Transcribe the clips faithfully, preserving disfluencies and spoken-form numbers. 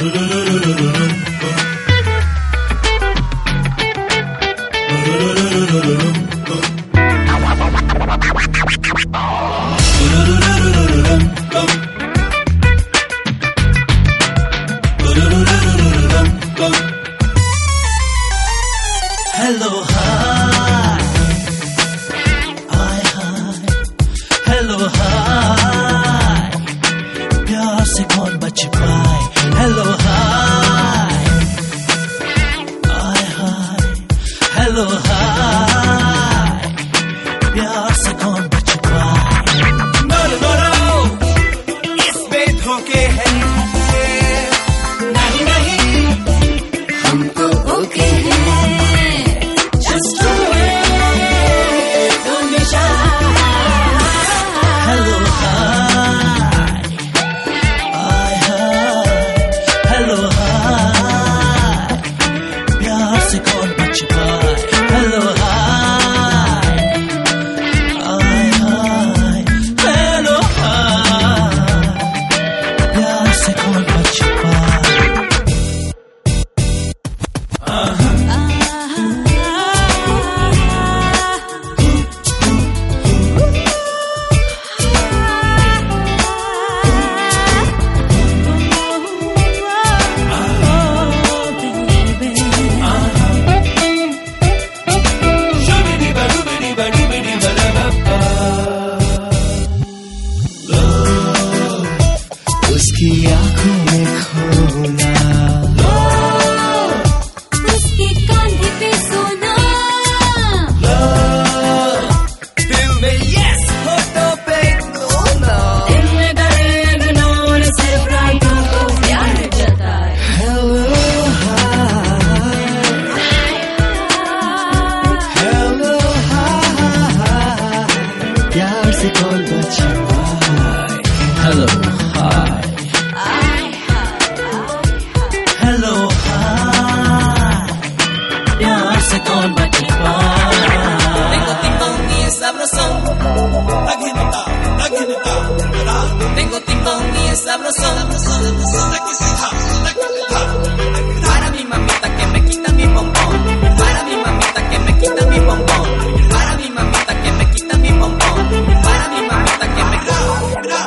Hello, hi. Hi, hi. Hello, hi. प्यार से कौन बच पाए? Hello, hi. Hi, hi. Hello, hi. प्यार से कौन बच पाए? No, no, no, no. इसमें धोखे हैं. नहीं, नहीं. हम तो ओके हैं. उसकी आंखों में खोना, उसके कांधे पे सोना, दिल में यस होठों पे रोना, दिल में दर्द नौन सिर्फ रातों को प्यार जताए. हेलो हाय, हेलो हाय, प्यार से कौन बच पाए? Hello hi. Hello, hi. प्यार से कौन बच पाए? Tengo timbón y es sabrosón. Tengo timbón y es sabrosón. Para mi mamita que me quita mi bombón. Para mi mamita que me quita mi bombón. Para mi mamita que me quita mi bombón. Para mi mamita que me quita.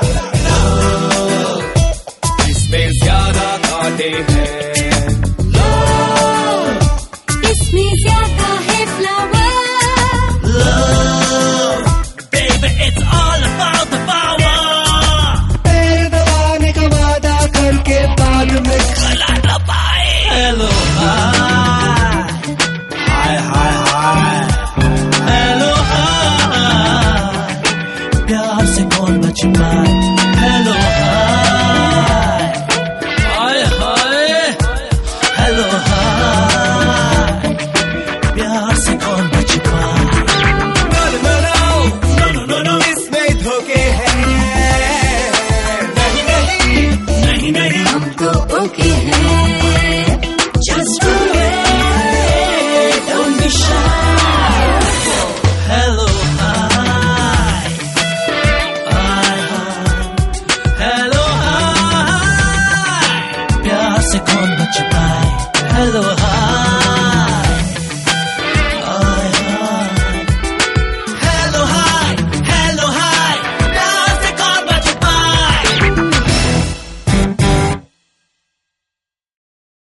इसमें ज्यादा कांटे हैं. इसमें ज्यादा है flower. Love, baby, it's all about the power. तेरे दबाने का वादा करके बाद में खला न पाए. Hello, hi. Hi, hi, hi. Hello, hi. प्यार से कौन बच पाए? Hello, hi. Hi, hi. Hello, hi. प्यार से कौन बच पाए? No, no, no, no, no, no, no. इसमें धोखे हैं. नहीं, नहीं, नहीं, नहीं. हम तो ओके हैं. Just do it. Don't be shy. Hello, hi. Hi, hi. Hello, hi. प्यार से कौन बच पाए? Hello, hi.